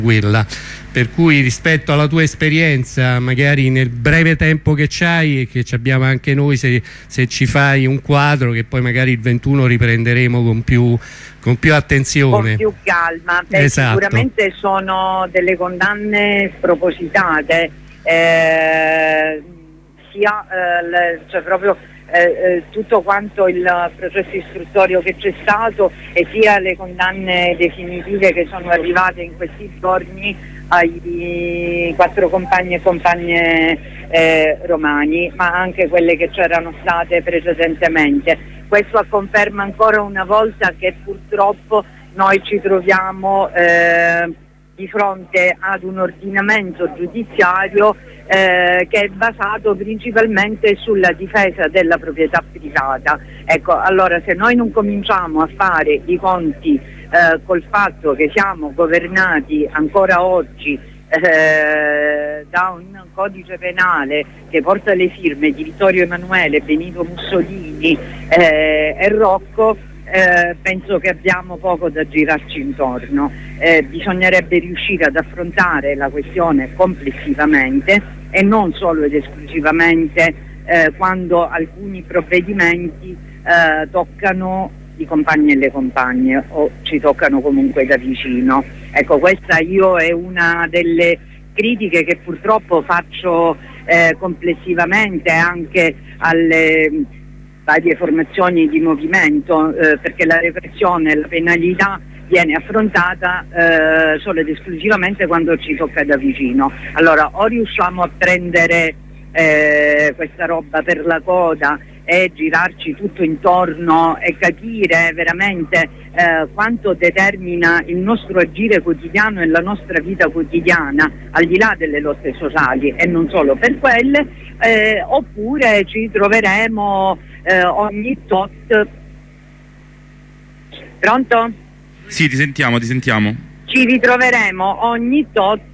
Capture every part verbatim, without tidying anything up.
quella. Per cui rispetto alla tua esperienza, magari nel breve tempo che c'hai e che ci abbiamo anche noi, se, se ci fai un quadro che poi magari il ventuno riprenderemo con più, con più attenzione, con più calma. Beh, esatto. Sicuramente sono delle condanne spropositate, eh, sia eh, cioè proprio Eh, eh, tutto quanto il processo istruttorio che c'è stato, e sia le condanne definitive che sono arrivate in questi giorni ai quattro compagni e compagne eh, romani, ma anche quelle che c'erano state precedentemente. Questo a conferma ancora una volta che purtroppo noi ci troviamo eh, di fronte ad un ordinamento giudiziario eh, che è basato principalmente sulla difesa della proprietà privata. Ecco, allora se noi non cominciamo a fare i conti eh, col fatto che siamo governati ancora oggi eh, da un codice penale che porta le firme di Vittorio Emanuele, Benito Mussolini eh, e Rocco, Eh, penso che abbiamo poco da girarci intorno. Eh, bisognerebbe riuscire ad affrontare la questione complessivamente e non solo ed esclusivamente eh, quando alcuni provvedimenti eh, toccano i compagni e le compagne o ci toccano comunque da vicino. Ecco, questa io è una delle critiche che purtroppo faccio eh, complessivamente anche alle varie formazioni di movimento, eh, perché la repressione, la penalità viene affrontata eh, solo ed esclusivamente quando ci tocca da vicino. Allora o riusciamo a prendere eh, questa roba per la coda e girarci tutto intorno e capire veramente eh, quanto determina il nostro agire quotidiano e la nostra vita quotidiana, al di là delle lotte sociali e non solo per quelle, eh, oppure ci troveremo eh, ogni tot. Pronto? Sì, ti sentiamo, ti sentiamo. Ci ritroveremo ogni tot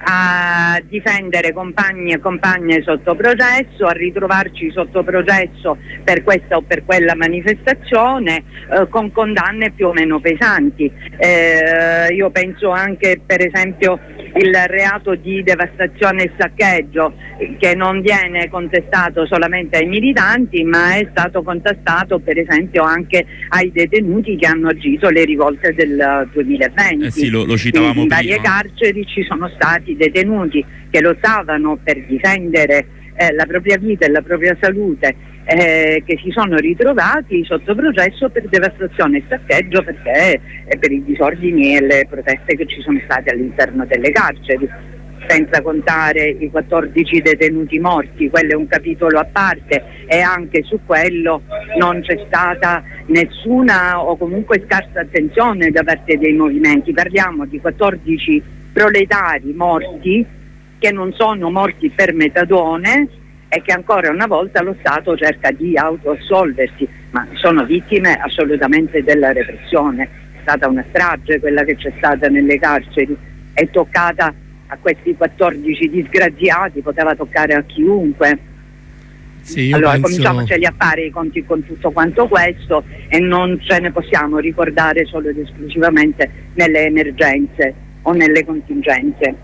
a difendere compagni e compagne sotto processo, a ritrovarci sotto processo per questa o per quella manifestazione eh, con condanne più o meno pesanti. Eh, io penso anche per esempio il reato di devastazione e saccheggio, che non viene contestato solamente ai militanti, ma è stato contestato per esempio anche ai detenuti che hanno agito le rivolte del duemilaventi. Eh sì, lo, lo citavamo in prima. varie carceri ci sono stati detenuti che lottavano per difendere eh, la propria vita e la propria salute, eh, che si sono ritrovati sotto processo per devastazione e saccheggio, perché eh, per i disordini e le proteste che ci sono state all'interno delle carceri, senza contare i quattordici detenuti morti. Quello è un capitolo a parte e anche su quello non c'è stata nessuna o comunque scarsa attenzione da parte dei movimenti. Parliamo di quattordici proletari morti che non sono morti per metadone e che ancora una volta lo Stato cerca di autoassolversi, ma sono vittime assolutamente della repressione. È stata una strage quella che c'è stata nelle carceri, è toccata a questi quattordici disgraziati, poteva toccare a chiunque. Sì, allora penso... cominciamoceli a fare i conti con tutto quanto questo e non ce ne possiamo ricordare solo ed esclusivamente nelle emergenze o nelle contingenze.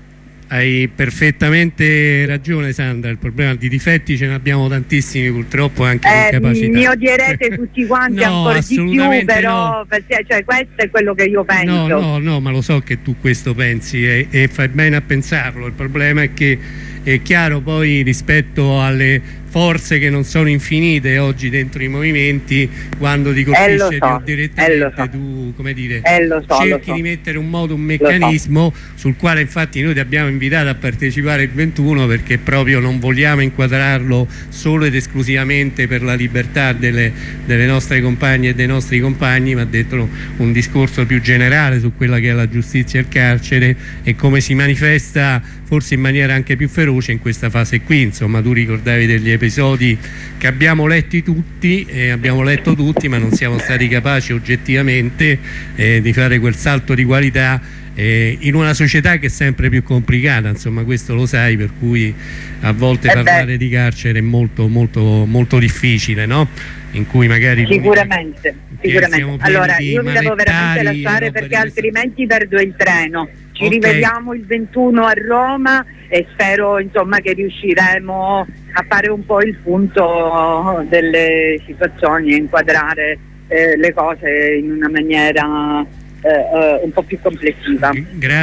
Hai perfettamente ragione Sandra, il problema di difetti ce ne abbiamo tantissimi purtroppo, anche eh, incapacità. Mi odierete tutti quanti no, ancora di più, però no. perché, cioè, questo è quello che io penso. No, no, no, ma lo so che tu questo pensi e, e fai bene a pensarlo. Il problema è che è chiaro poi rispetto alle forze che non sono infinite oggi dentro i movimenti, quando ti colpisce eh, so, direttamente eh, so. tu, come dire, eh, lo so, cerchi lo so. di mettere un modo, un meccanismo so. sul quale infatti noi ti abbiamo invitato a partecipare il ventuno, perché proprio non vogliamo inquadrarlo solo ed esclusivamente per la libertà delle, delle nostre compagne e dei nostri compagni, ma dentro un discorso più generale su quella che è la giustizia e il carcere e come si manifesta forse in maniera anche più feroce in questa fase qui. Insomma, tu ricordavi degli episodi che abbiamo letti tutti, eh, abbiamo letto tutti, ma non siamo stati capaci oggettivamente eh, di fare quel salto di qualità eh, in una società che è sempre più complicata, insomma questo lo sai, per cui a volte eh parlare beh. di carcere è molto molto molto difficile, no? In cui magari sicuramente, sicuramente. Allora io mi devo veramente lasciare perché altrimenti perdo il treno. Ci Okay. rivediamo il ventuno a Roma e spero insomma che riusciremo a fare un po' il punto delle situazioni e inquadrare eh, le cose in una maniera eh, eh, un po' più complessiva. Grazie.